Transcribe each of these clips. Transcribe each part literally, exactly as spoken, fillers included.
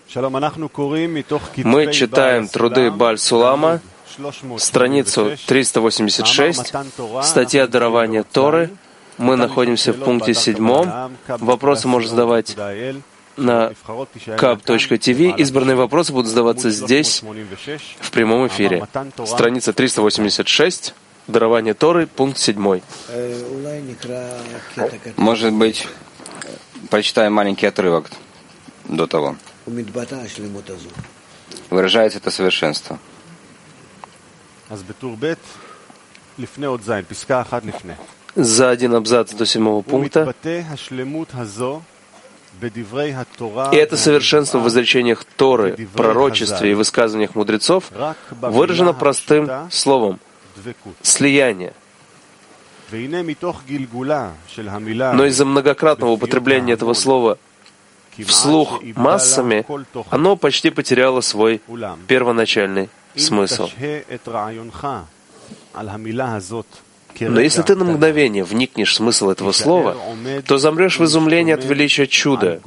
Мы читаем труды Бааль-Сулама, страницу триста восемьдесят шесть, статья «Дарование Торы». Мы находимся в пункте седьмом. Вопросы можно задавать на каб точка ти ви. Избранные вопросы будут задаваться здесь, в прямом эфире. Страница триста восемьдесят шесть, «Дарование Торы», пункт седьмой. Может быть, прочитаем маленький отрывок до того. Выражается это совершенство. За один абзац до седьмого пункта. И это совершенство в изречениях Торы, пророчестве и высказываниях мудрецов выражено простым словом — слияние. Но из-за многократного употребления этого слова вслух массами, оно почти потеряло свой первоначальный смысл. Но если ты на мгновение вникнешь в смысл этого слова, то замрешь в изумлении от величия чуда.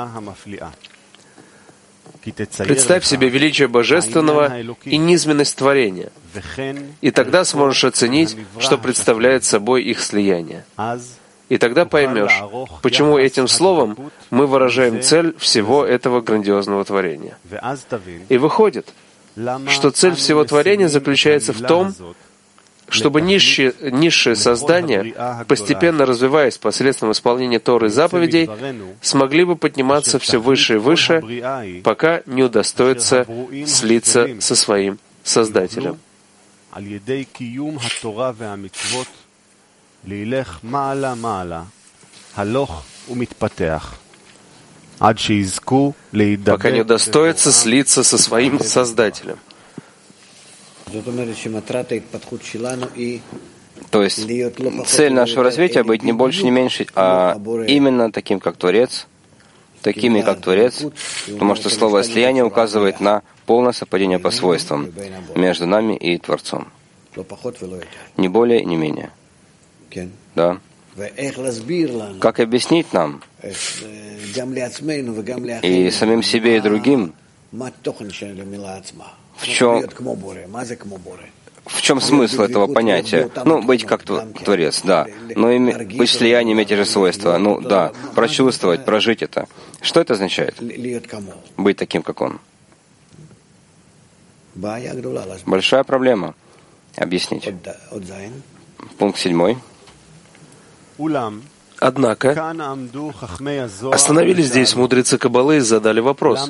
Представь себе величие Божественного и низменность творения, и тогда сможешь оценить, что представляет собой их слияние. И тогда поймешь, почему этим словом мы выражаем цель всего этого грандиозного творения. И выходит, что цель всего творения заключается в том, чтобы низшие, низшие создания, постепенно развиваясь посредством исполнения Торы и заповедей, смогли бы подниматься все выше и выше, пока не удостоятся слиться со своим Создателем. Пока не удостоятся слиться со своим Создателем. То есть цель нашего развития — быть не больше, не меньше, а именно таким, как Творец, такими, как Творец, потому что слово «слияние» указывает на полное совпадение по свойствам между нами и Творцом. Не более, не менее. Да. Как объяснить нам и самим себе, и другим, в чем, в чем смысл этого понятия? Ну, быть как Творец, да. Но име, быть в слиянии, иметь те же свойства. Ну, да. Прочувствовать, прожить это. Что это означает? Быть таким, как Он. Большая проблема. Объяснить. Пункт седьмой. Однако, остановились здесь мудрецы Каббалы и задали вопрос.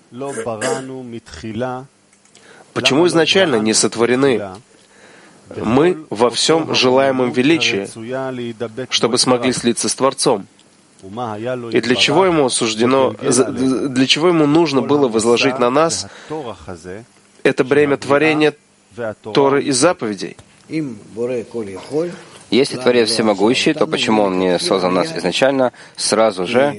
Почему изначально не сотворены мы во всем желаемом величии, чтобы смогли слиться с Творцом? И для чего ему суждено, для чего ему нужно было возложить на нас это бремя творения Торы и заповедей? Если Творец всемогущий, то почему Он не создал нас изначально сразу же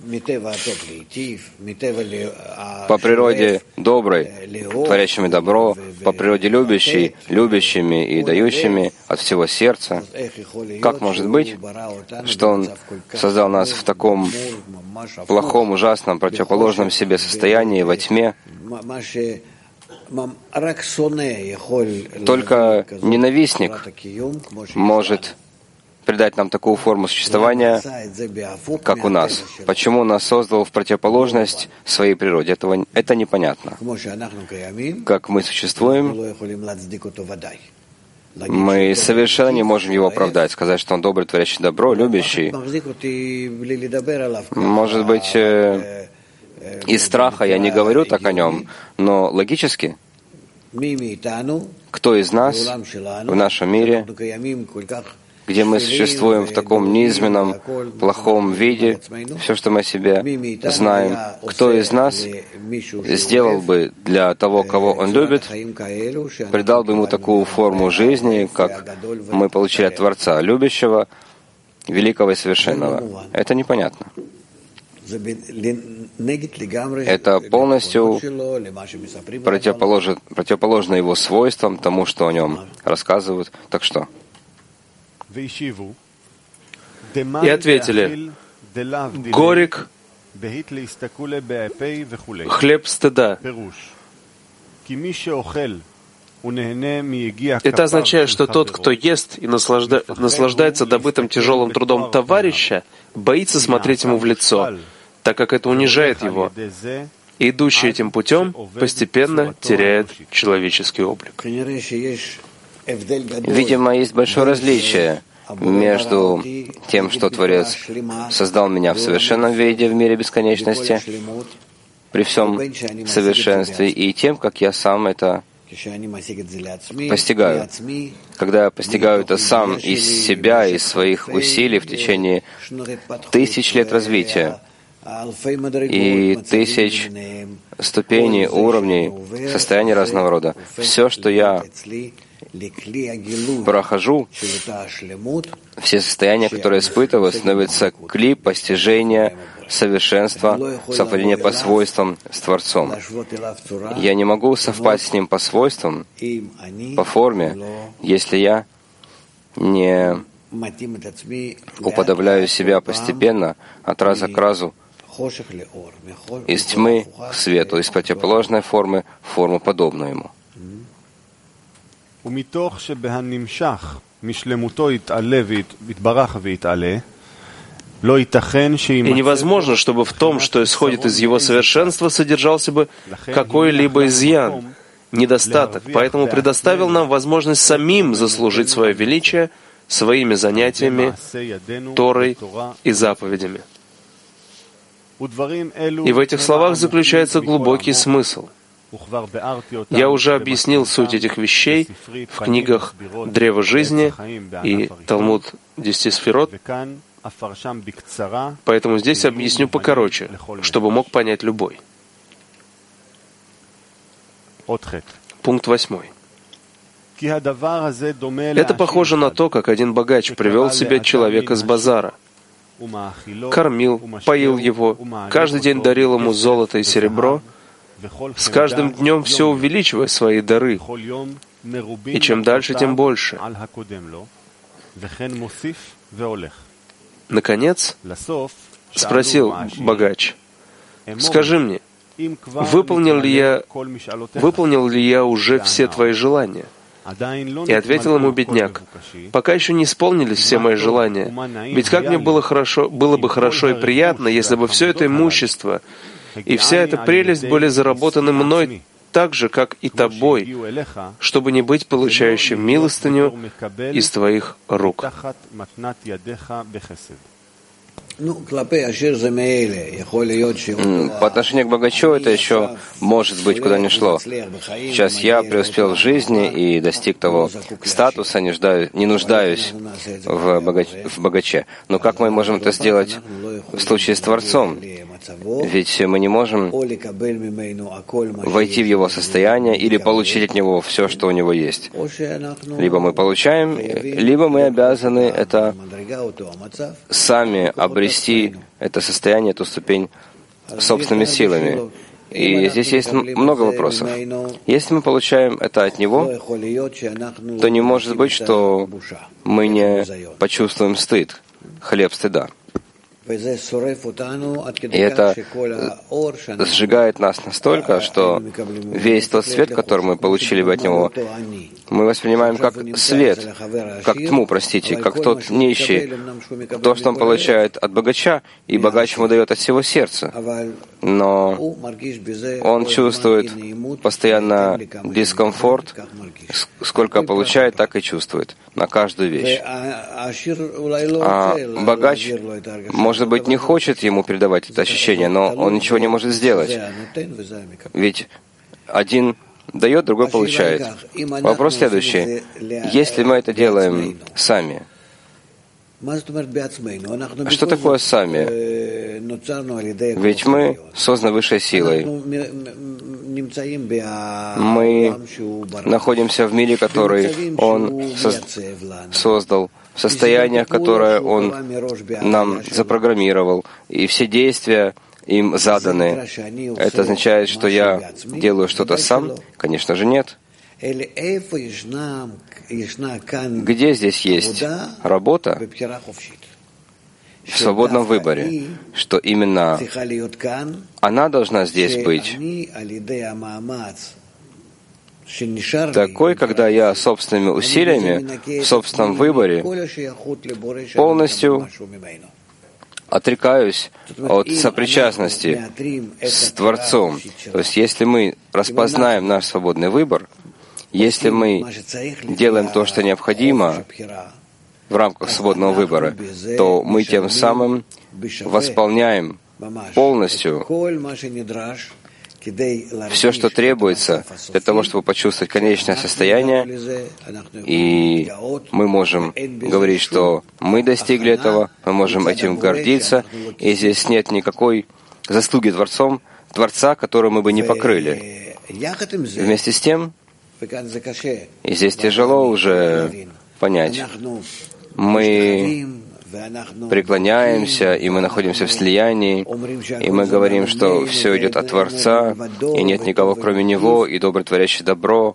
по природе доброй, творящими добро, по природе любящей, любящими и дающими от всего сердца? Как может быть, что Он создал нас в таком плохом, ужасном, противоположном себе состоянии, во тьме? Только ненавистник может придать нам такую форму существования, как у нас. Почему Он нас создал в противоположность своей природе? Этого, это непонятно. Как мы существуем, мы совершенно не можем Его оправдать, сказать, что Он добрый, творящий добро, любящий. Может быть, из страха я не говорю так о Нем, но логически, кто из нас в нашем мире, где мы существуем в таком низменном, плохом виде, все, что мы о себе знаем, кто из нас сделал бы для того, кого Он любит, придал бы ему такую форму жизни, как мы получили от Творца, любящего, великого и совершенного? Это непонятно. Это полностью противоположно, противоположно Его свойствам, тому, что о Нем рассказывают. Так что? И ответили: горек Хлеб стыда. Это означает, что тот, кто ест и наслажда... наслаждается добытым тяжелым трудом товарища, боится смотреть ему в лицо, так как это унижает его. И идущий этим путем постепенно теряет человеческий облик. Видимо, есть большое различие между тем, что Творец создал меня в совершенном виде в мире бесконечности, при всем совершенстве, и тем, как я сам это постигаю. Когда я постигаю это сам из себя, из своих усилий в течение тысяч лет развития и тысяч ступеней, уровней, состояний разного рода. Все, что я прохожу, все состояния, которые испытываю, становятся кли постижения совершенства, совпадения по свойствам с Творцом. Я не могу совпасть с Ним по свойствам, по форме, если я не уподобляю себя постепенно, от раза к разу, из тьмы к свету, из противоположной формы в форму подобную Ему. И невозможно, чтобы в том, что исходит из его совершенства, содержался бы какой-либо изъян, недостаток. Поэтому предоставил нам возможность самим заслужить свое величие своими занятиями, Торой и заповедями. И в этих словах заключается глубокий смысл. Я уже объяснил суть этих вещей в книгах «Древо жизни» и «Талмуд десяти сферот», поэтому здесь объясню покороче, чтобы мог понять любой. Пункт восьмой. Это похоже на то, как один богач привел себе человека с базара, кормил, поил его, каждый день дарил ему золото и серебро, с каждым днем все увеличивая свои дары, и чем дальше, тем больше. Наконец, спросил богач: «Скажи мне, выполнил ли я, выполнил ли я уже все твои желания?» И ответил ему бедняк: «Пока еще не исполнились все мои желания. Ведь как мне было хорошо, было бы хорошо и приятно, если бы все это имущество и вся эта прелесть были заработаны мной так же, как и тобой, чтобы не быть получающим милостыню из твоих рук». По отношению к богачу это еще, может быть, куда ни шло. Сейчас я преуспел в жизни и достиг того статуса, не, ждаю, не нуждаюсь в, богач, в богаче. Но как мы можем это сделать в случае с Творцом? Ведь мы не можем войти в его состояние или получить от него все, что у него есть. Либо мы получаем, либо мы обязаны это сами обрести, это состояние, эту ступень собственными силами. И здесь есть много вопросов. Если мы получаем это от Него, то не может быть, что мы не почувствуем стыд, хлеб стыда. И это сжигает нас настолько, что весь тот свет, который мы получили бы от Него, мы воспринимаем как свет, как тьму, простите, как тот нищий, то, что он получает от богача, и богач ему дает от всего сердца. Но он чувствует постоянно дискомфорт, сколько получает, так и чувствует на каждую вещь. А богач, может быть, не хочет ему передавать это ощущение, но он ничего не может сделать. Ведь один дает, другой получает. Вопрос следующий. Если мы это делаем сами, что такое сами? Ведь мы созданы высшей силой. Мы находимся в мире, который Он создал, в состояниях, которое Он нам запрограммировал, и все действия им заданы. Это означает, что я делаю что-то сам? Конечно же, нет. Где здесь есть работа? в свободном выборе, что именно она должна здесь быть такой, когда я собственными усилиями, в собственном выборе полностью отрекаюсь от сопричастности с Творцом. То есть, если мы распознаем наш свободный выбор, если мы делаем то, что необходимо в рамках свободного выбора, то мы тем самым восполняем полностью все, что требуется для того, чтобы почувствовать конечное состояние, и мы можем говорить, что мы достигли этого, мы можем этим гордиться, и здесь нет никакой заслуги Творцом, Творца, которую мы бы не покрыли. Вместе с тем, и здесь тяжело уже понять, мы преклоняемся, и мы находимся в слиянии, и мы говорим, что все идет от Творца, и нет никого кроме Него, и добрый творящий добро,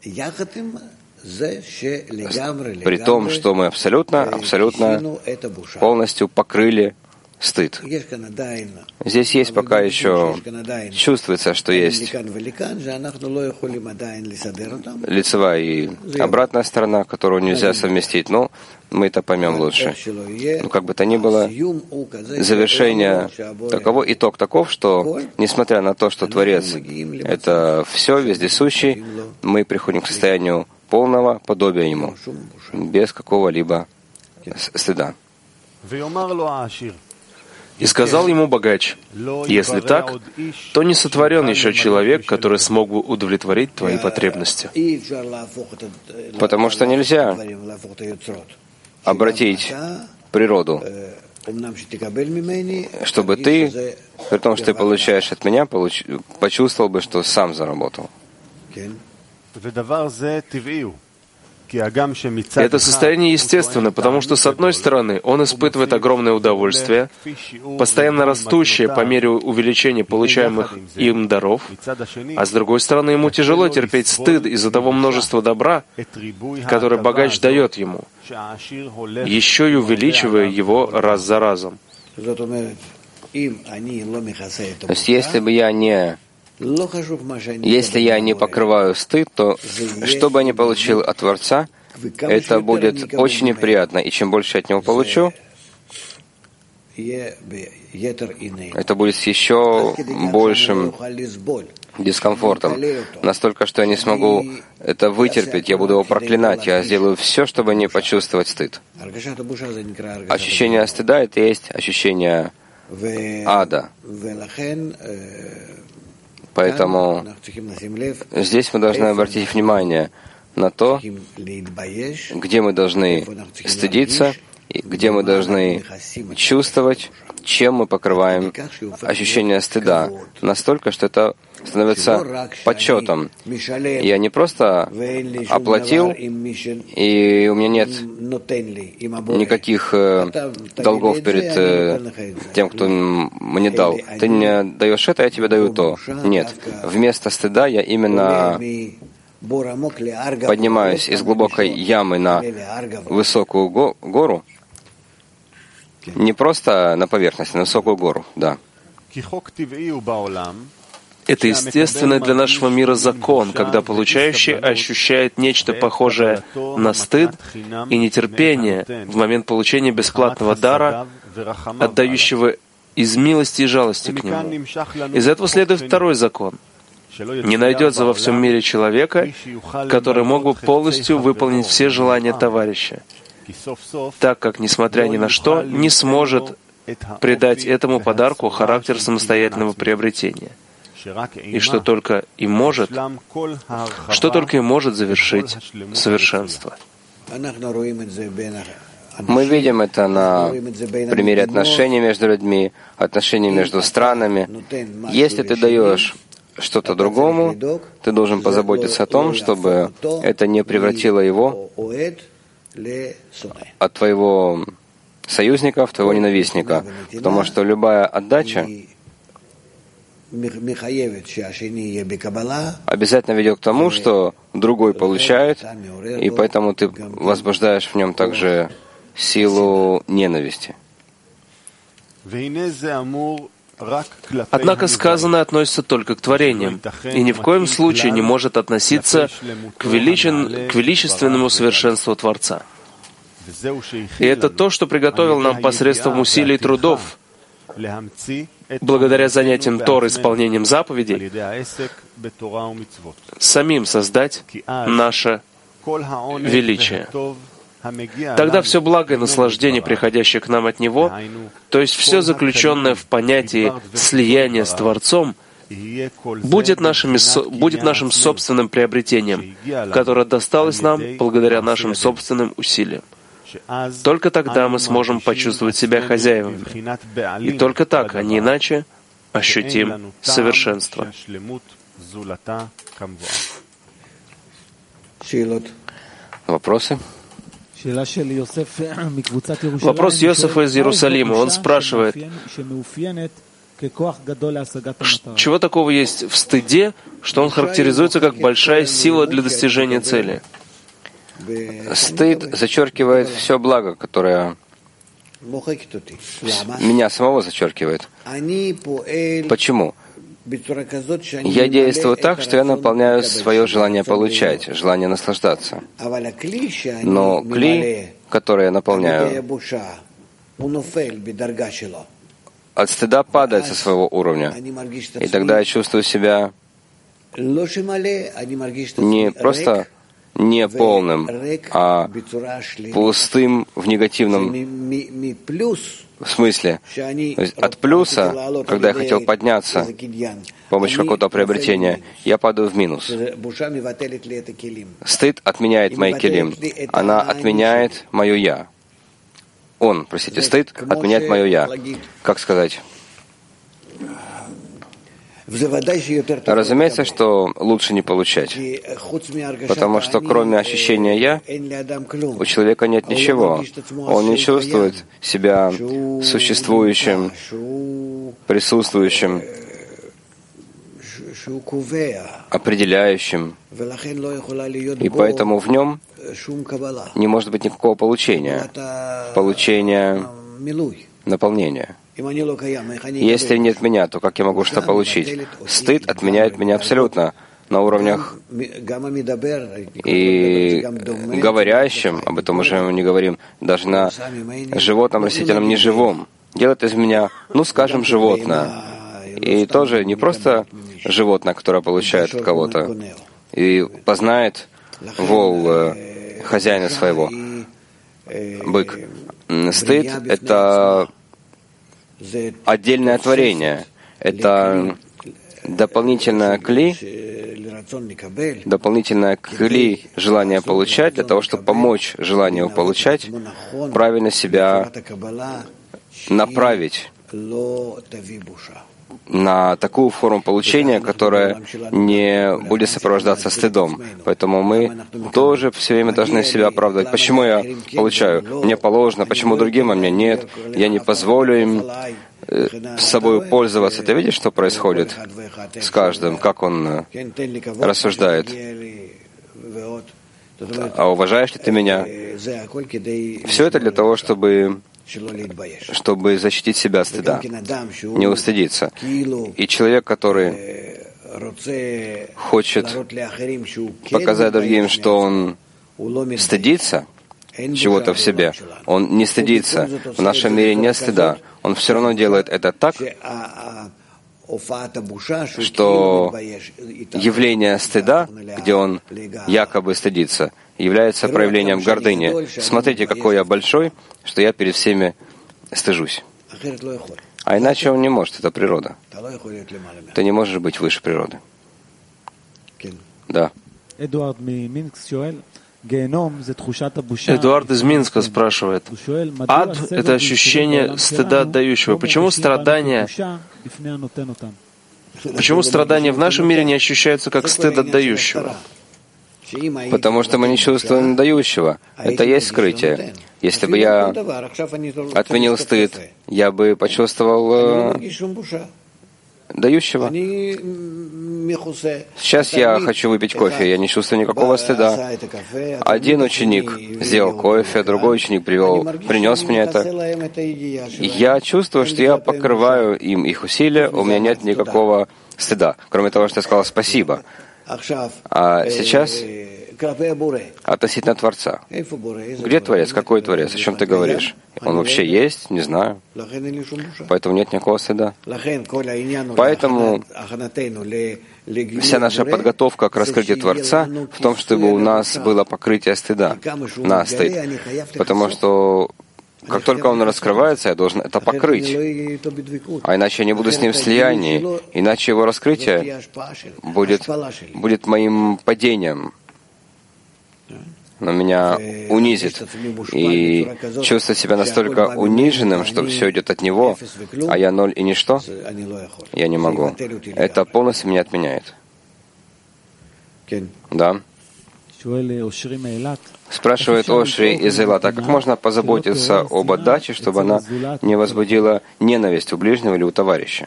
при том, что мы абсолютно, абсолютно полностью покрыли стыд. Здесь есть пока еще, чувствуется, что есть лицевая и обратная сторона, которую нельзя совместить, но мы это поймем лучше. Но как бы то ни было, завершение таково, итог таков, что, несмотря на то, что Творец — это все, вездесущий, мы приходим к состоянию полного подобия Ему, без какого-либо стыда. И сказал ему богач: «Если так, то не сотворен еще человек, который смог бы удовлетворить твои потребности». Потому что нельзя обратить природу, чтобы ты, при том, что ты получаешь от меня, получ... почувствовал бы, что сам заработал. Это состояние естественно, потому что, с одной стороны, он испытывает огромное удовольствие, постоянно растущее по мере увеличения получаемых им даров, а с другой стороны, ему тяжело терпеть стыд из-за того множества добра, которое богач дает ему, еще и увеличивая его раз за разом. То есть, если бы я не Если я не покрываю стыд, то что бы я ни получил от Творца, это будет очень неприятно. И чем больше я от него получу, это будет с еще большим дискомфортом. Настолько, что я не смогу это вытерпеть, я буду его проклинать, я сделаю все, чтобы не почувствовать стыд. Ощущение стыда — это и есть ощущение ада. Поэтому здесь мы должны обратить внимание на то, где мы должны стыдиться, где мы должны чувствовать, чем мы покрываем ощущение стыда, настолько, что это становится почетом. Я не просто оплатил, и у меня нет никаких э, долгов перед э, тем, кто мне дал. Ты мне даешь это, я тебе даю то. Нет. Вместо стыда я именно поднимаюсь из глубокой ямы на высокую го- гору, не просто на поверхность, а на высокую гору, да. Это естественный для нашего мира закон, когда получающий ощущает нечто похожее на стыд и нетерпение в момент получения бесплатного дара, отдающего из милости и жалости к нему. Из этого следует второй закон. Не найдется во всем мире человека, который мог бы полностью выполнить все желания товарища, так как, несмотря ни на что, не сможет придать этому подарку характер самостоятельного приобретения, и что только и может, что только и может завершить совершенство. Мы видим это на примере отношений между людьми, отношений между странами. Если ты даешь что-то другому, ты должен позаботиться о том, чтобы это не превратило его от твоего союзника в твоего ненавистника, потому что любая отдача обязательно ведет к тому, что другой получает, и поэтому ты возбуждаешь в нем также силу ненависти. Однако сказанное относится только к творениям, и ни в коем случае не может относиться к, величен... к величественному совершенству Творца. И это то, что приготовил нам посредством усилий и трудов, благодаря занятиям Торы, исполнением заповедей, самим создать наше величие. Тогда все благо и наслаждение, приходящее к нам от Него, то есть все заключенное в понятии слияния с Творцом, будет, нашими, будет нашим собственным приобретением, которое досталось нам благодаря нашим собственным усилиям. Только тогда мы сможем почувствовать себя хозяевами. И только так, а не иначе, ощутим совершенство. Вопросы? Вопрос Йосефа из Иерусалима. Он спрашивает, чего такого есть в стыде, что он характеризуется как большая сила для достижения цели? Стыд зачеркивает все благо, которое меня самого зачеркивает. Почему? Я действую так, что я наполняю свое желание получать, желание наслаждаться. Но кли, который я наполняю, от стыда падает со своего уровня. И тогда я чувствую себя не просто не полным, а пустым в негативном смысле. То есть от плюса, когда я хотел подняться с помощью какого-то приобретения, я падаю в минус. Стыд отменяет мои келим. Она отменяет мое «я». Он, простите, стыд отменяет мое «я». Как сказать? Разумеется, что лучше не получать, потому что кроме ощущения «я» у человека нет ничего. Он не чувствует себя существующим, присутствующим, определяющим, и поэтому в нем не может быть никакого получения, получения наполнения. Если нет меня, то как я могу что получить? Стыд отменяет меня абсолютно на уровнях и говорящим, об этом уже мы не говорим, даже на животном, растительном, неживом. Делает из меня, ну, скажем, животное. И тоже не просто животное, которое получает от кого-то и познает вол хозяина своего, бык. Стыд — это отдельное творение. Это дополнительное кли, дополнительное кли желания получать, для того, чтобы помочь желанию получать, правильно себя направить на такую форму получения, которая не будет сопровождаться стыдом. Поэтому мы тоже все время должны себя оправдывать. Почему я получаю? Мне положено. Почему другим, а мне нет? Я не позволю им с собой пользоваться. Ты видишь, что происходит с каждым, как он рассуждает? А уважаешь ли ты меня? Все это для того, чтобы чтобы защитить себя от стыда, не устыдиться. И человек, который хочет показать другим, что он стыдится чего-то в себе, он не стыдится. В нашем мире нет стыда. Он все равно делает это так, что явление стыда, где он якобы стыдится, является проявлением гордыни. Смотрите, какой я большой, что я перед всеми стыжусь. А иначе он не может, это природа. Ты не можешь быть выше природы. Да. Эдуард из Минска спрашивает. Ад — это ощущение стыда отдающего. Почему страдания, почему страдания в нашем мире не ощущаются как стыд отдающего? Потому что мы не чувствуем дающего. Это есть скрытие. Если бы я отменил стыд, я бы почувствовал дающего. Сейчас я хочу выпить кофе, я не чувствую никакого стыда. Один ученик сделал кофе, другой ученик привел, принес мне это. Я чувствую, что я покрываю им их усилия, у меня нет никакого стыда, кроме того, что я сказал спасибо. А сейчас относительно Творца. Где Творец? Какой Творец? О чем ты говоришь? Он вообще есть? Не знаю. Поэтому нет никакого стыда. Поэтому вся наша подготовка к раскрытию Творца в том, чтобы у нас было покрытие стыда. Нас стыд. Потому что как только он раскрывается, я должен это покрыть. А иначе я не буду с ним в слиянии. Иначе его раскрытие будет, будет моим падением. Но меня унизит. И чувствовать себя настолько униженным, что все идет от него, а я ноль и ничто, я не могу. Это полностью меня отменяет. Да. Спрашивает Ошри из Эйлата, как можно позаботиться об отдаче, чтобы она не возбудила ненависть у ближнего или у товарища?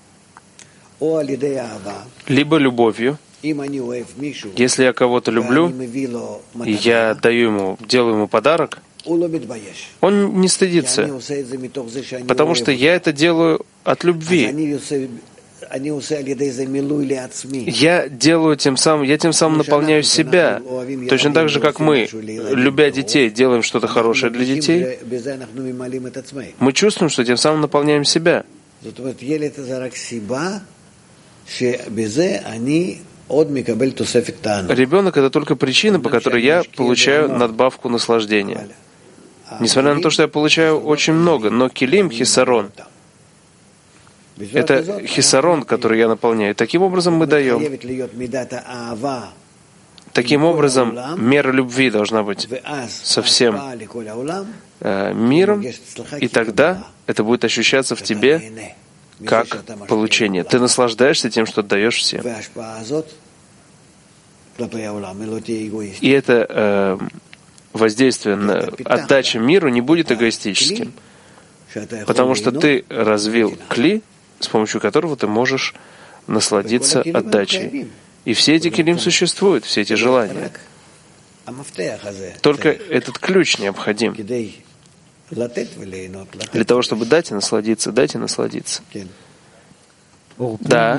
Либо любовью. Если я кого-то люблю, и я даю ему, делаю ему подарок, он не стыдится, потому что я это делаю от любви. Я делаю тем самым, я тем самым наполняю себя. Точно так же, как мы, любя детей, делаем что-то хорошее для детей, мы чувствуем, что тем самым наполняем себя. Ребенок — это только причина, по которой я получаю надбавку наслаждения. Несмотря на то, что я получаю очень много, но килим — хисарон. Это хисарон, который я наполняю. Таким образом мы даем. Таким образом, мера любви должна быть со всем э, миром, и тогда это будет ощущаться в тебе как получение. Ты наслаждаешься тем, что отдаешь всем. И это э, воздействие на отдача миру не будет эгоистическим, потому что ты развил кли, с помощью которого ты можешь насладиться отдачей. И все эти килим существуют, все эти желания. Только этот ключ необходим для того, чтобы дать и насладиться, дать и насладиться. Да.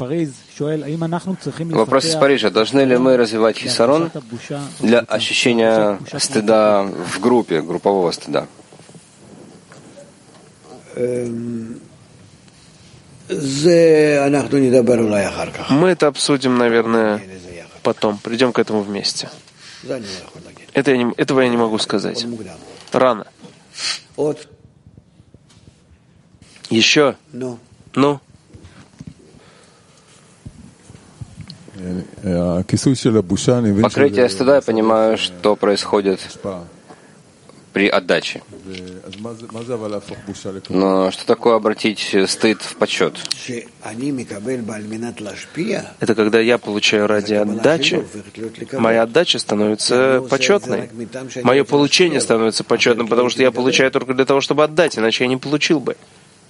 Вопрос из Парижа. Должны ли мы развивать хисарон для ощущения стыда в группе, группового стыда? Мы это обсудим, наверное, потом. Придем к этому вместе. Это я не, этого я не могу сказать. Рано. Еще? Ну? Покрытие стыда, я понимаю, что происходит при отдаче. Но что такое обратить стыд в почет? Это когда я получаю ради отдачи, моя отдача становится почетной. Мое получение становится почетным, потому что я получаю только для того, чтобы отдать, иначе я не получил бы.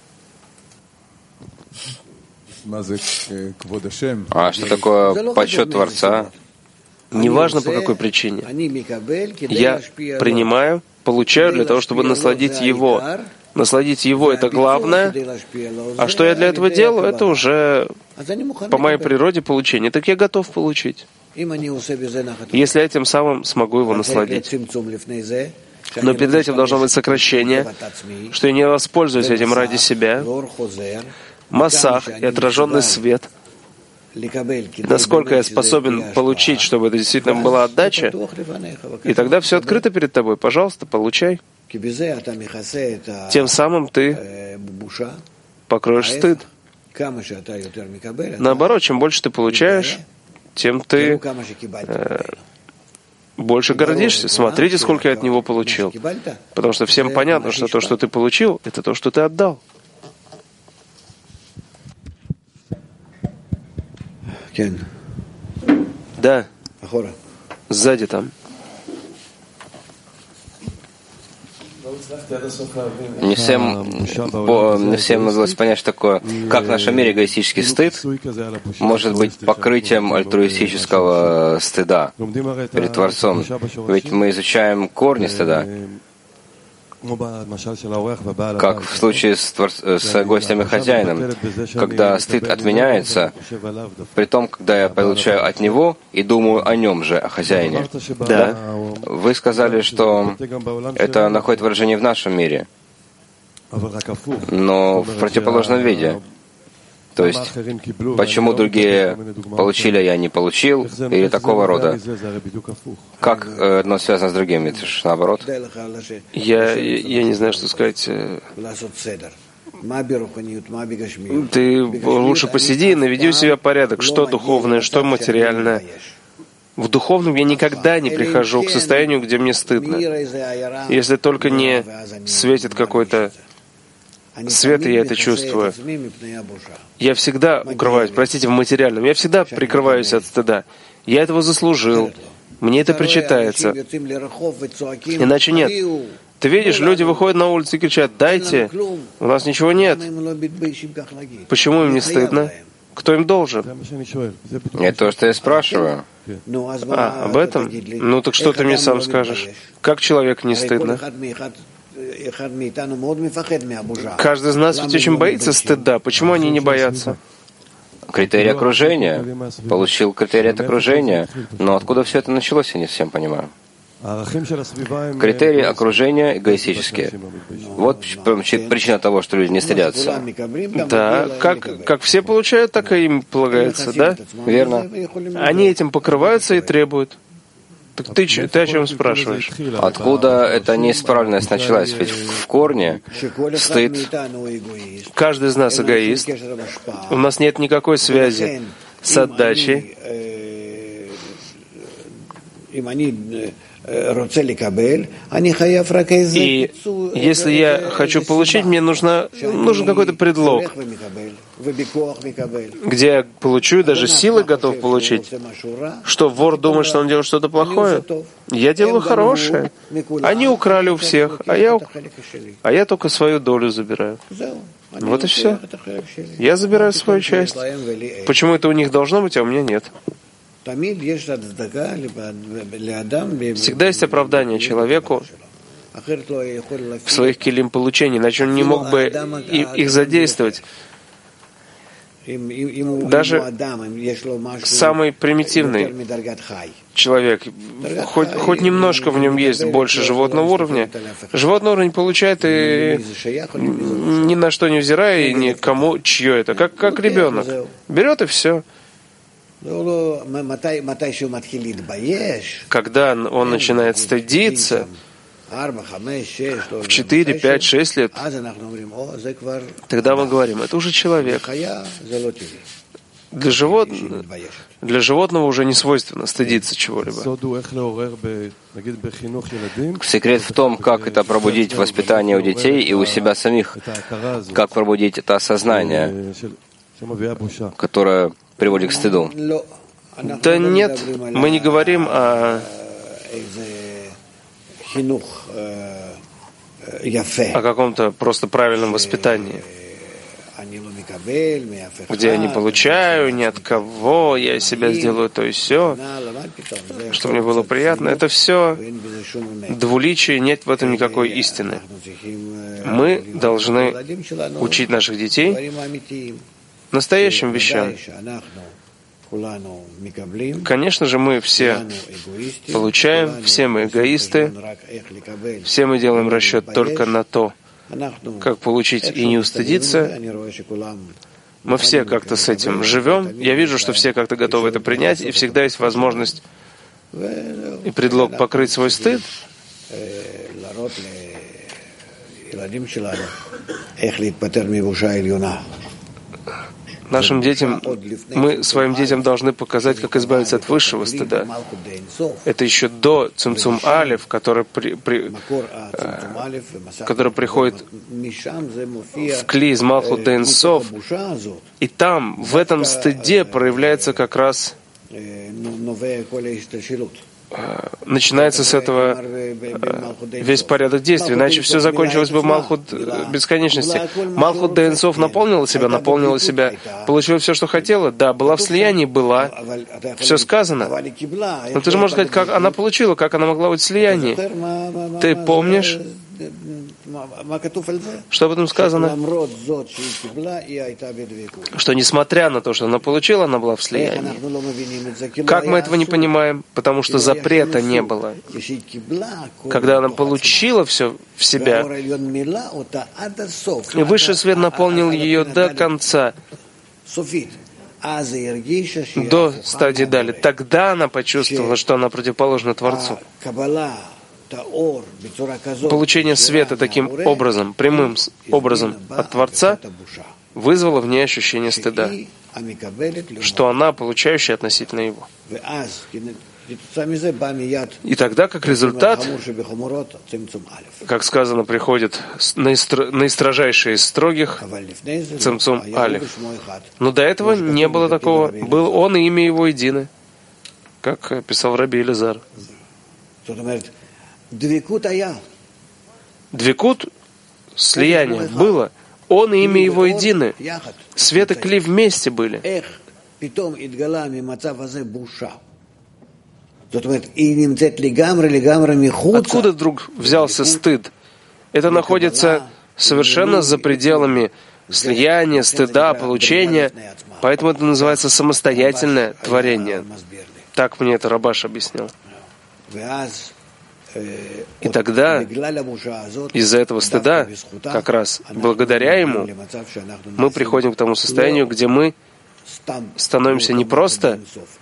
А что такое почет Творца? Неважно по какой причине. Я принимаю, получаю для того, чтобы насладить Его. Насладить Его — это главное. А что я для этого делаю, это уже по моей природе получение. Так я готов получить. Если я тем самым смогу его насладить. Но перед этим должно быть сокращение, что я не воспользуюсь этим ради себя. Массах и отраженный свет. Насколько я способен получить, чтобы это действительно была отдача, и тогда все открыто перед тобой. Пожалуйста, получай. Тем самым ты покроешь стыд. Наоборот, чем больше ты получаешь, тем ты э, больше гордишься. Смотрите, сколько я от него получил. Потому что всем понятно, что то, что ты получил, это то, что ты отдал. Да. Сзади там. Не всем, не всем удалось понять, что такое, как в нашем мире эгоистический стыд может быть покрытием альтруистического стыда перед Творцом. Ведь мы изучаем корни стыда, как в случае с, творц... с гостем и хозяином, когда стыд отменяется, при том, когда я получаю от него и думаю о нем же, о хозяине. Да. Вы сказали, что это находит выражение в нашем мире, но в противоположном виде. То есть, почему другие получили, а я не получил, или такого рода. Как одно связано с другим, это же наоборот. Я, я не знаю, что сказать. Ты лучше посиди и наведи у себя порядок, что духовное, что материальное. В духовном я никогда не прихожу к состоянию, где мне стыдно. Если только не светит какой-то свет, и я это чувствую. Я всегда укрываюсь, простите, в материальном, я всегда прикрываюсь от стыда. Я этого заслужил. Мне это причитается. Иначе нет. Ты видишь, люди выходят на улицу и кричат: «Дайте, у нас ничего нет». Почему им не стыдно? Кто им должен? Это то, что я спрашиваю. А, об этом? Ну так что ты мне сам скажешь? Как человеку не стыдно? Каждый из нас ведь очень боится стыда. Почему они не боятся? Критерий окружения. Получил критерий от окружения. Но откуда все это началось, я не всем понимаю. Критерии окружения эгоистические. Вот причина того, что люди не стыдятся. Да, как, как все получают, так и им полагается, да? Верно. Они этим покрываются и требуют. Так ты, ты о чем спрашиваешь? Откуда эта неисправленность началась? Ведь в корне стыд. Каждый из нас эгоист. У нас нет никакой связи с отдачей. И если я хочу получить, мне нужно, нужен какой-то предлог, где я получу, и даже силой готов получить. Что, вор думает, что он делает что-то плохое? Я делаю хорошее. Они украли у всех, а я, а я только свою долю забираю. Вот и все. Я забираю свою часть. Почему это у них должно быть, а у меня нет? Всегда есть оправдание человеку в своих килим получений, иначе он не мог бы их задействовать. Даже самый примитивный человек, хоть, хоть немножко в нем есть больше животного уровня, животный уровень получает и ни на что не взирая, и никому чье это, как, как ребенок. Берет и все. Когда он начинает стыдиться, в четыре, пять, шесть лет, тогда мы говорим, это уже человек. Для, живот... Для животного уже не свойственно стыдиться чего-либо. Секрет в том, как это пробудить воспитание у детей и у себя самих, как пробудить это осознание, которое приводит к стыду. Да нет, мы не говорим о, о каком-то просто правильном воспитании, где я не получаю ни от кого, я из себя сделаю то и сё, чтобы мне было приятно. Это все двуличие, нет в этом никакой истины. Мы должны учить наших детей настоящим вещам. Конечно же, мы все получаем, все мы эгоисты, все мы делаем расчет только на то, как получить и не устыдиться. Мы все как-то с этим живем. Я вижу, что все как-то готовы это принять, и всегда есть возможность и предлог покрыть свой стыд. Нашим детям, мы своим детям должны показать, как избавиться от высшего стыда. Это еще до Цимцум Алеф, который, при, при, э, который приходит в кли из Малхут де Эйн Соф, и там, в этом стыде, проявляется как раз начинается с этого весь порядок действий, иначе все закончилось бы Малхут бесконечности. Малхут Де Эйн Соф наполнила себя, наполнила себя, получила все, что хотела. Да, была в слиянии, была, все сказано. Но ты же можешь сказать, как она получила, как она могла быть в слиянии. Ты помнишь, что об этом сказано? Что несмотря на то, что она получила, она была в слиянии. Как мы этого не понимаем? Потому что запрета не было. Когда она получила все в себя, и Высший Свет наполнил ее до конца, до стадии Дали. Тогда она почувствовала, что она противоположна Творцу. Получение света таким образом, прямым образом от Творца, вызвало в ней ощущение стыда, что она получающая относительно его. И тогда, как результат, как сказано, приходит наистрожайшее из строгих цимцум алиф. Но до этого не было такого. Был он и имя его едины, как писал Раби Элизар. Двикут, слияние, было. Он и имя его едины. Свет и кли вместе были. Откуда вдруг взялся стыд? Это находится совершенно за пределами слияния, стыда, получения. Поэтому это называется самостоятельное творение. Так мне это Рабаш объяснил. И тогда из-за этого стыда, как раз благодаря ему, мы приходим к тому состоянию, где мы становимся не просто,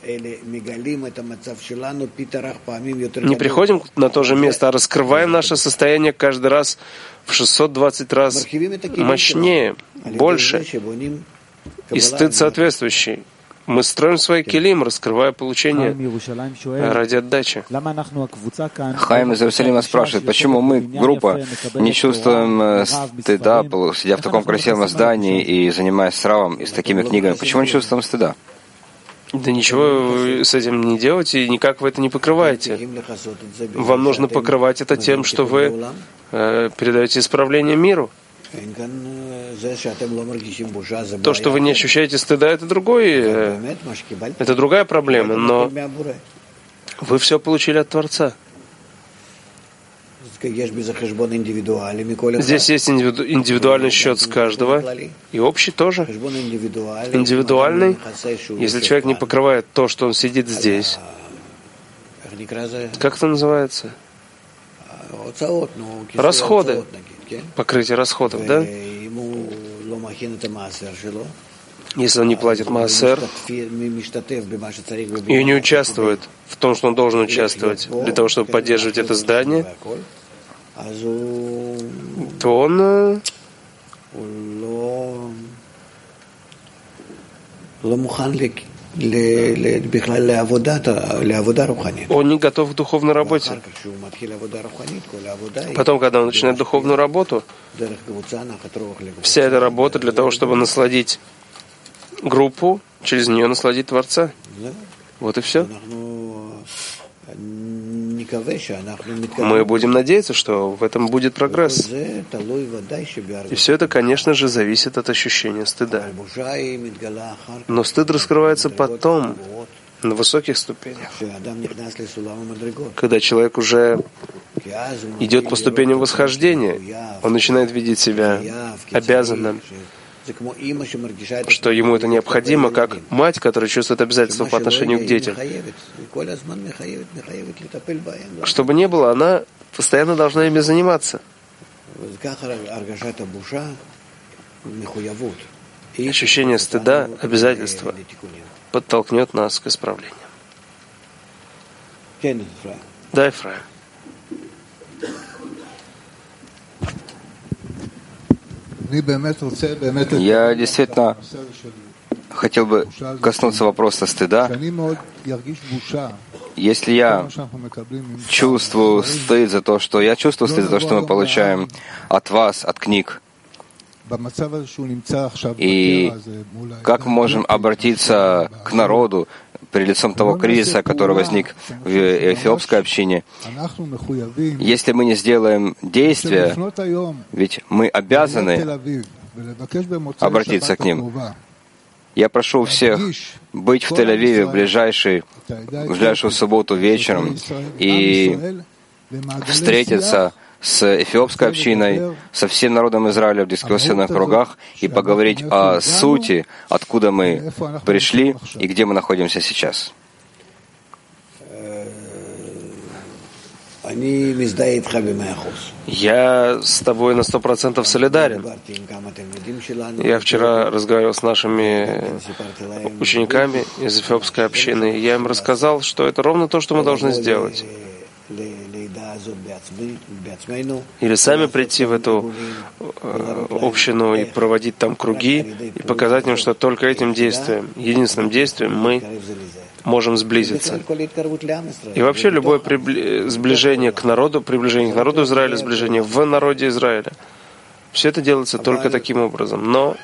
не приходим на то же место, а раскрываем наше состояние каждый раз в шестьсот двадцать раз мощнее, больше, и стыд соответствующий. Мы строим свои килим, раскрывая получение ради отдачи. Хаим из Иерусалима спрашивает, почему мы, группа, не чувствуем стыда, сидя в таком красивом здании и занимаясь сравом и с такими книгами, почему не чувствуем стыда? Да ничего вы с этим не делаете и никак вы это не покрываете. Вам нужно покрывать это тем, что вы э, передаете исправление миру. То, что вы не ощущаете стыда, это другой, это другая проблема, но вы все получили от Творца. Здесь есть индивидуальный счет с каждого, и общий тоже. Индивидуальный, если человек не покрывает то, что он сидит здесь, как это называется? Расходы. Покрытие расходов, да? Если он не платит маасер и не участвует в том, что он должен участвовать для того, чтобы поддерживать это здание, то он Он не готов к духовной работе. Потом, когда он начинает духовную работу, вся эта работа для того, чтобы насладить группу, через нее насладить Творца. Вот и все. Мы будем надеяться, что в этом будет прогресс. И все это, конечно же, зависит от ощущения стыда. Но стыд раскрывается потом, на высоких ступенях, когда человек уже идет по ступеням восхождения, он начинает видеть себя обязанным, что ему это необходимо, как мать, которая чувствует обязательства по отношению к детям. Чтобы не было, она постоянно должна ими заниматься. И ощущение стыда, обязательства подтолкнет нас к исправлению. Да, Ефраим. Я действительно хотел бы коснуться вопроса стыда. Если я чувствую стыд за то, что я чувствую стыд за то, что мы получаем от вас, от книг, и как мы можем обратиться к народу перед лицом того кризиса, который возник в эфиопской общине. Если мы не сделаем действия, ведь мы обязаны обратиться к ним. Я прошу всех быть в Тель-Авиве в ближайший, в ближайшую субботу вечером и встретиться с эфиопской общиной, со всем народом Израиля в дискуссионных кругах и поговорить о сути, откуда мы пришли и где мы находимся сейчас. Я с тобой на сто процентов солидарен. Я вчера разговаривал с нашими учениками из эфиопской общины, и я им рассказал, что это ровно то, что мы должны сделать. Или сами прийти в эту общину и проводить там круги, и показать им, что только этим действием, единственным действием мы можем сблизиться. И вообще любое прибли... сближение к народу, приближение к народу Израиля, сближение в народе Израиля, все это делается только таким образом. Но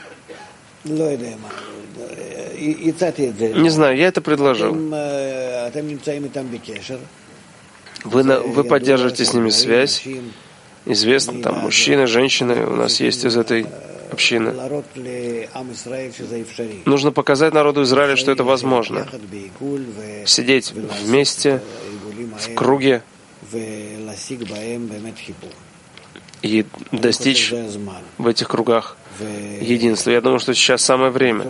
не знаю, я это предложил. Вы, на, вы поддерживаете с ними связь. Известно, там мужчины, женщины у нас есть из этой общины. Нужно показать народу Израиля, что это возможно. Сидеть вместе, в круге и достичь в этих кругах единства. Я думаю, что сейчас самое время.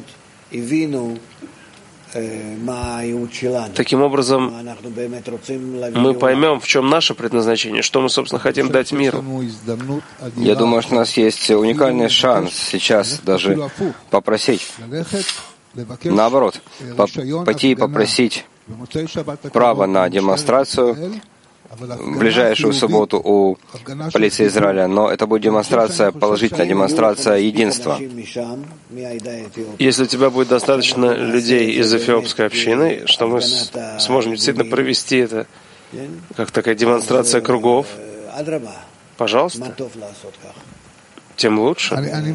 Таким образом, мы поймем, в чем наше предназначение, что мы, собственно, хотим дать миру. Я думаю, что у нас есть уникальный шанс сейчас даже попросить, наоборот, пойти и попросить право на демонстрацию в ближайшую субботу у полиции Израиля, но это будет демонстрация, положительная демонстрация единства. Если у тебя будет достаточно людей из эфиопской общины, что мы сможем действительно провести это, как такая демонстрация кругов, пожалуйста, тем лучше.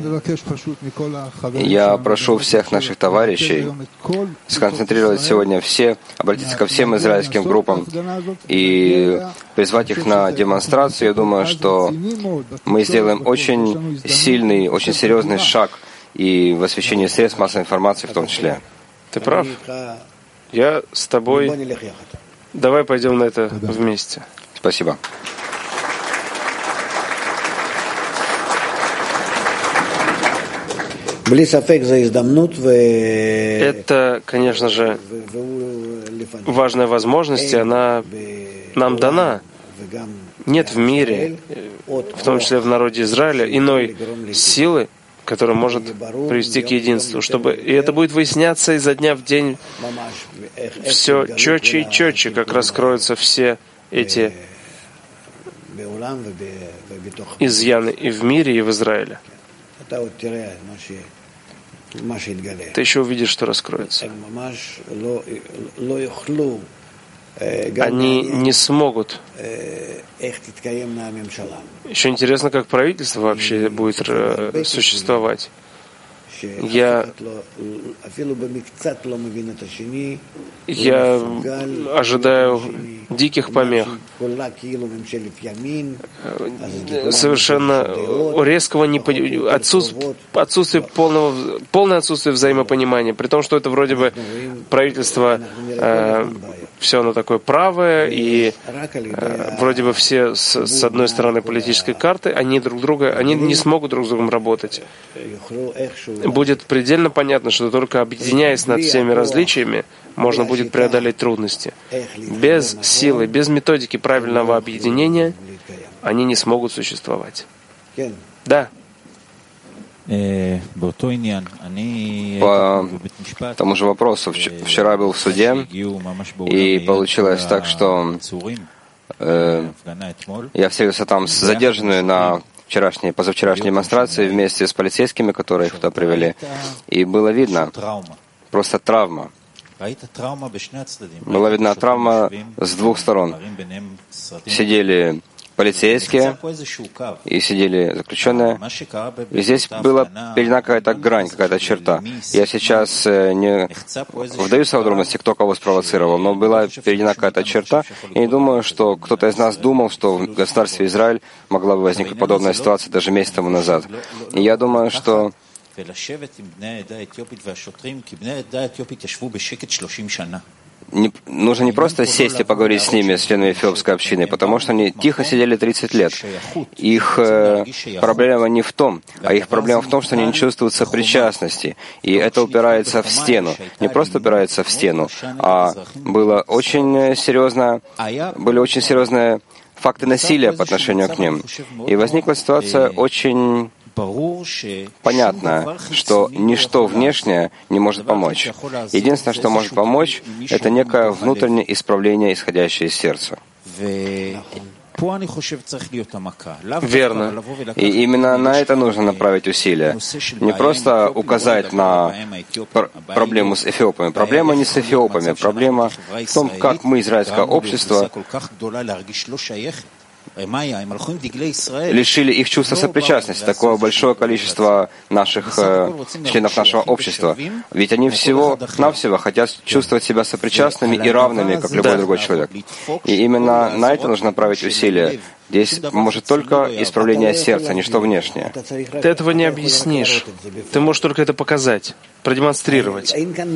Я прошу всех наших товарищей сконцентрировать сегодня все, обратиться ко всем израильским группам и призвать их на демонстрацию. Я думаю, что мы сделаем очень сильный, очень серьезный шаг и в освещении средств массовой информации в том числе. Ты прав. Я с тобой. Давай пойдем на это вместе. Спасибо. Это, конечно же, важная возможность, и она нам дана. Нет в мире, в том числе в народе Израиля, иной силы, которая может привести к единству, чтобы и это будет выясняться изо дня в день все четче и четче, как раскроются все эти изъяны и в мире, и в Израиле. Ты еще увидишь, что раскроется. Они не смогут. Еще интересно, как правительство вообще будет существовать. Я, я ожидаю диких помех, совершенно резкого непо... отсутствия, отсутствия полного, полное отсутствие взаимопонимания, при том, что это вроде бы правительство, э, все оно такое правое, и э, вроде бы все с, с одной стороны политической карты, они друг друга, они не смогут друг с другом работать. Будет предельно понятно, что только объединяясь над всеми различиями, можно будет преодолеть трудности. Без силы, без методики правильного объединения они не смогут существовать. Да. По тому же вопросу, вчера я был в суде, и получилось так, что э, я встретился там с задержанными на вчерашней, позавчерашней демонстрации вместе с полицейскими, которые их туда привели. И было видно просто травма. Была видна травма с двух сторон. Сидели полицейские и сидели заключенные. И здесь была передана какая-то грань, какая-то черта. Я сейчас не вдаюсь в подробности, кто кого спровоцировал, но была передана какая-то черта. Я не думаю, что кто-то из нас думал, что в государстве Израиль могла бы возникнуть подобная ситуация даже месяц тому назад. И я думаю, что Не, нужно не просто сесть и поговорить с ними, с членами эфиопской общины, потому что они тихо сидели тридцать лет. Их э, проблема не в том, а их проблема в том, что они не чувствуют сопричастности. И это упирается в стену. Не просто упирается в стену, а было очень серьезно, были очень серьезные факты насилия по отношению к ним. И возникла ситуация очень понятно, что ничто внешнее не может помочь. Единственное, что может помочь, это некое внутреннее исправление, исходящее из сердца. Верно. И именно на это нужно направить усилия. Не просто указать на пр- проблему с эфиопами. Проблема не с эфиопами. Проблема в том, как мы, израильское общество, лишили их чувства сопричастности, такое большое количество наших э, членов нашего общества. Ведь они всего-навсего хотят чувствовать себя сопричастными и равными, как любой другой человек. И именно на это нужно направить усилия. Здесь может только исправление сердца, ничто внешнее. Ты этого не объяснишь. Ты можешь только это показать, продемонстрировать.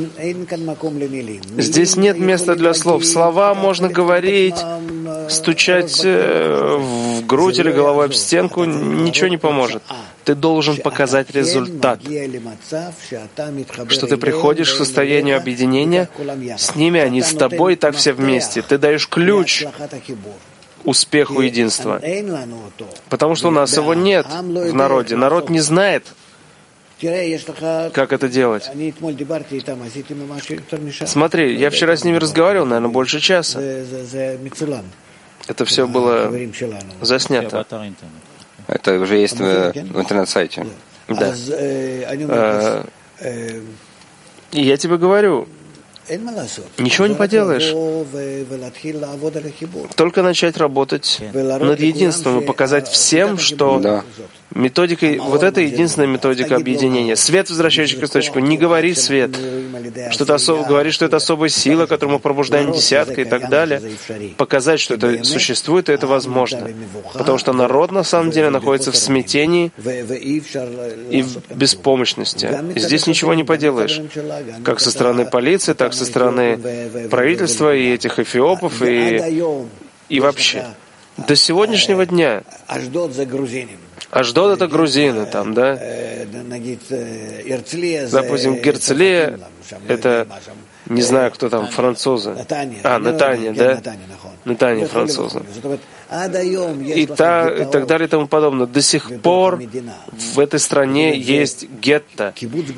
Здесь нет места для слов. Слова можно говорить, стучать в грудь или головой об стенку, ничего не поможет. Ты должен показать результат, что ты приходишь к состоянию объединения с ними, они с тобой, и так все вместе. Ты даешь ключ успеху единства. Потому что у нас его нет в народе. Народ не знает, как это делать. Смотри, я вчера с ними разговаривал, наверное, больше часа. Это все было заснято. Это уже есть в, в интернет-сайте. Да. И я тебе говорю, ничего не поделаешь. Только начать работать над единством и показать всем, что да. методика, вот это единственная методика объединения. Свет, возвращающий к источнику. Не говори свет. Что-то особо, говори, что это особая сила, которую мы пробуждаем десяткой и так далее. Показать, что это существует, и это возможно. Потому что народ на самом деле находится в смятении и в беспомощности. И здесь ничего не поделаешь. Как со стороны полиции, так со стороны правительства и этих эфиопов, и, и вообще. До сегодняшнего дня. Аждод — это грузины там, да? Допустим, Герцлия — это, не знаю, кто там, французы. А, Нетания, да? Нетания французы. И, та, и так далее и тому подобное. До сих пор в этой стране есть гетто.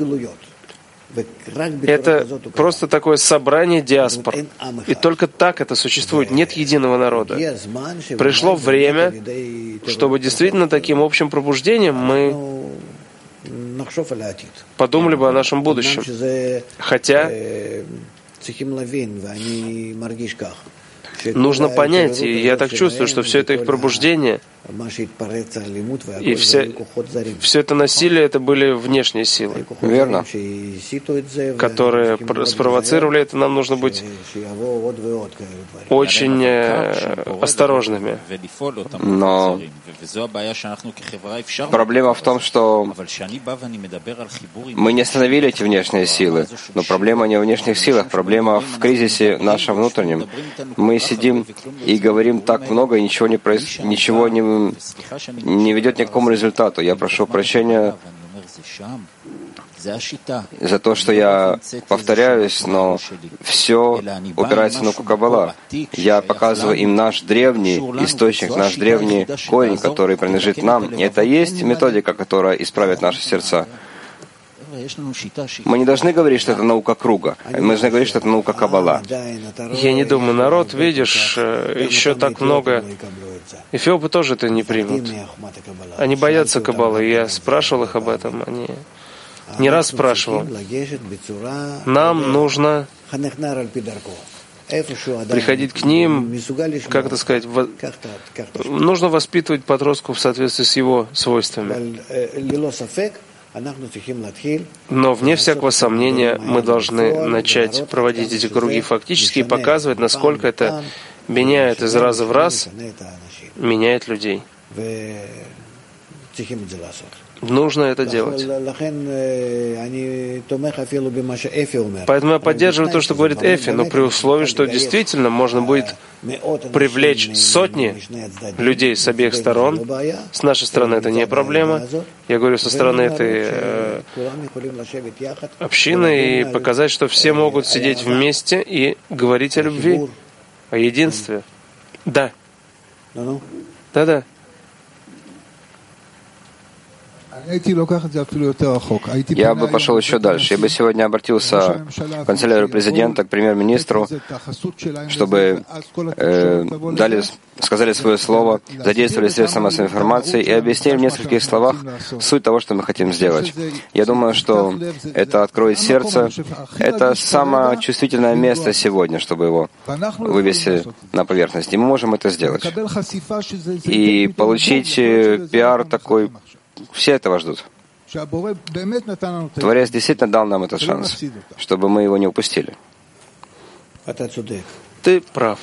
Это просто такое собрание диаспор. И только так это существует. Нет единого народа. Пришло время, чтобы действительно таким общим пробуждением мы подумали бы о нашем будущем. Хотя нужно понять, и я так чувствую, что все это их пробуждение и все, все это насилие, это были внешние силы. Верно. Которые спровоцировали это. Нам нужно быть очень осторожными. Но проблема в том, что мы не остановили эти внешние силы. Но проблема не в внешних силах, проблема в кризисе нашем внутреннем. Мы сидим и говорим так много, и ничего не проис... ничего не не ведет ни к какому результату. Я прошу прощения за то, что я повторяюсь, но все упирается в науку Каббала. Я показываю им наш древний источник, наш древний корень, который принадлежит нам. И это есть методика, которая исправит наши сердца. Мы не должны говорить, что это наука круга. Мы должны говорить, что это наука Каббала. Я не думаю, народ, видишь, еще так много. Эфиопы тоже это не примут. Они боятся Каббалы. Я спрашивал их об этом. Они не раз спрашивал. Нам нужно приходить к ним, как это сказать, во... нужно воспитывать подростка в соответствии с его свойствами. Но, вне всякого сомнения, мы должны начать проводить эти круги фактически и показывать, насколько это меняет из раза в раз, меняет людей. Нужно это делать. Поэтому я поддерживаю то, что говорит Эфи, но при условии, что действительно можно будет привлечь сотни людей с обеих сторон. С нашей стороны это не проблема. Я говорю со стороны этой э, общины и показать, что все могут сидеть вместе и говорить о любви, о единстве. Да. Да-да. Я бы пошел еще дальше. Я бы сегодня обратился к канцелярию президента, к премьер-министру, чтобы э, дали, сказали свое слово, задействовали средства массовой информации и объяснили в нескольких словах суть того, что мы хотим сделать. Я думаю, что это откроет сердце. Это самое чувствительное место сегодня, чтобы его вывести на поверхность. И мы можем это сделать. И получить пиар такой. Все этого ждут. Творец действительно дал нам этот шанс, чтобы мы его не упустили. Ты прав.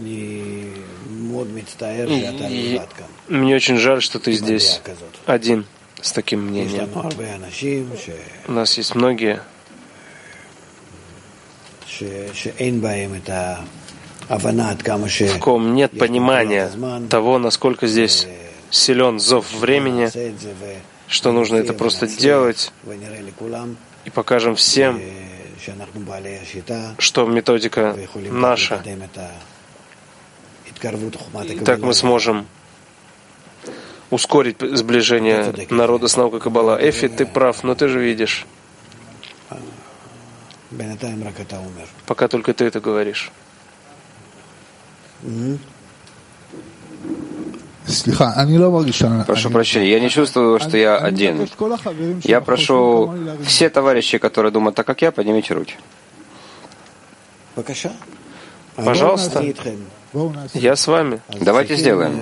Мне очень жаль, что ты здесь один с таким мнением. У нас есть многие, в ком нет понимания того, насколько здесь силен зов времени, что нужно это просто делать, и покажем всем, что методика наша. Так мы сможем ускорить сближение народа с наукой Каббала. Эфи, ты прав, но ты же видишь. Пока только ты это говоришь. Прошу прощения, я не чувствую, что я один. Я прошу все товарищи, которые думают так, как я, поднимите руки. Пожалуйста, я с вами. Давайте сделаем.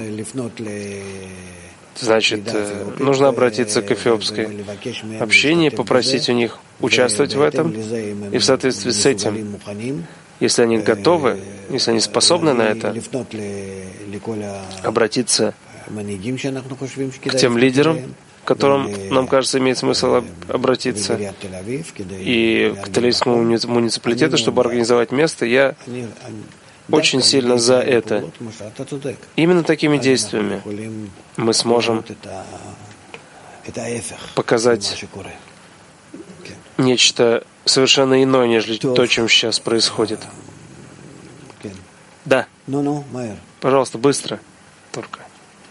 Значит, нужно обратиться к эфиопской общине и попросить у них участвовать в этом. И в соответствии с этим, если они готовы, если они способны на это, обратиться к тем лидерам, к которым, нам кажется, имеет смысл обратиться, и к Тель-Авивскому муниципалитету, чтобы организовать место. Я очень сильно за это. Именно такими действиями мы сможем показать нечто совершенно иное, нежели то, чем сейчас происходит. Да. Пожалуйста, быстро. Только.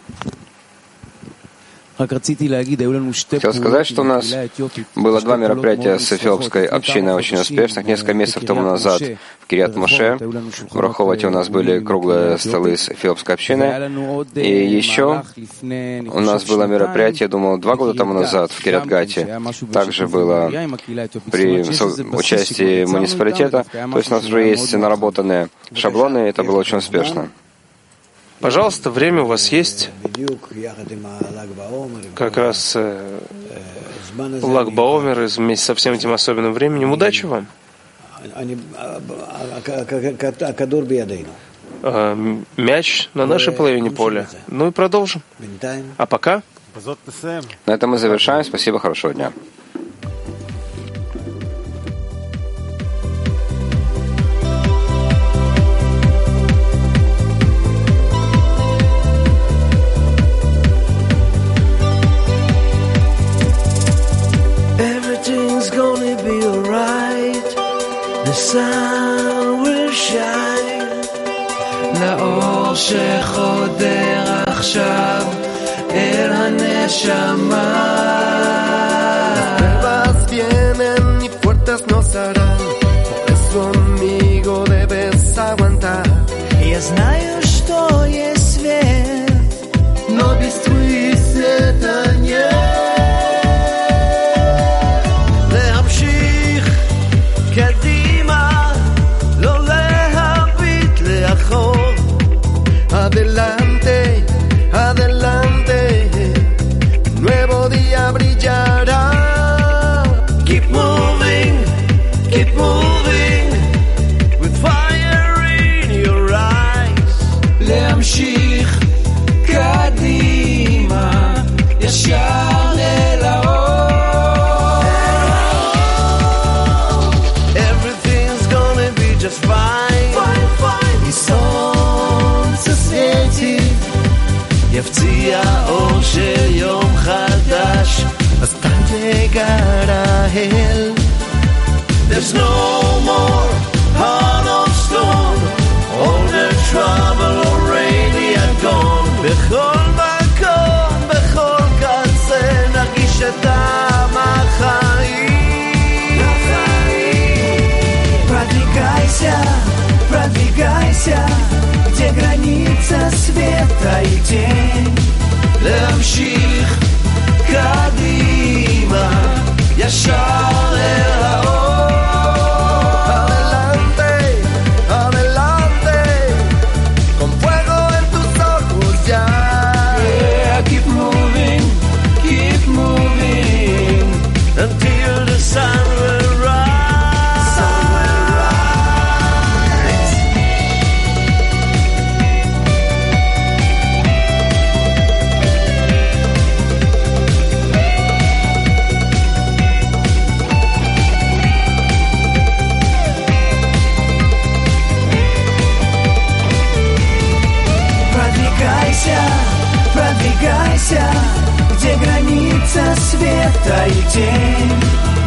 Хотел сказать, что у нас было два мероприятия с эфиопской общиной очень успешных. Несколько месяцев тому назад в Кирьят-Моше, в Раховате у нас были круглые столы с эфиопской общиной. И еще у нас было мероприятие, я думал, два года тому назад в Кирьят-Гате. Также было при участии муниципалитета. То есть у нас уже есть наработанные шаблоны, и это было очень успешно. Пожалуйста, время у вас есть. Как раз э, Лаг Баомер вместе со всем этим особенным временем. Удачи вам. Э, мяч на нашей половине поля. Ну и продолжим. А пока... На этом мы завершаем. Спасибо, хорошего дня. sun will shine לאור שחודר עכשיו אל הנשמה. Las pruebas vienen y puertas nos harán, por eso amigo debes aguantar. Я знаю, что есть свет, но без твоего света нет. להמשיך קדימה, לא להביט света и тень, להמשיך קדימה, ישר אל האור. Adelante, adelante, con fuego en tus ojos ya. Yeah, keep moving, keep moving, until the sun will rise. Sun will rise. Продвигайся, продвигайся, где граница света и тень.